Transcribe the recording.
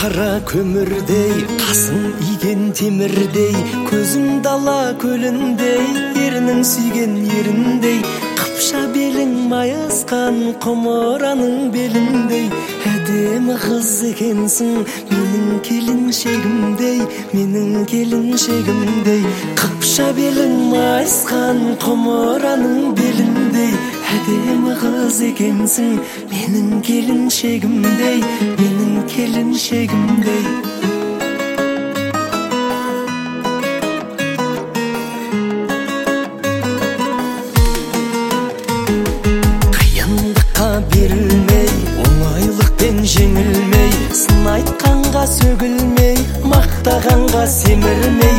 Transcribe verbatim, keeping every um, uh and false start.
Кара көмірдей, қасың иген темірдей, көзің дала көліндей, ерінің сүйген еріндей, қыпша белің майысқан құмыраның беліндей. Әдемі қыз екенсің, менің келіншегімдей, менің келіншегімдей. Қыпша белің майысқан құмыраның беліндей. Әдемі қыз екенсің, менің келіншегімдей, менің келіншегімдей. Қиындыққа берілмей, оңайлықпен жеңілмей, сын айтқанға сөгілмей, мақтағанға семірмей,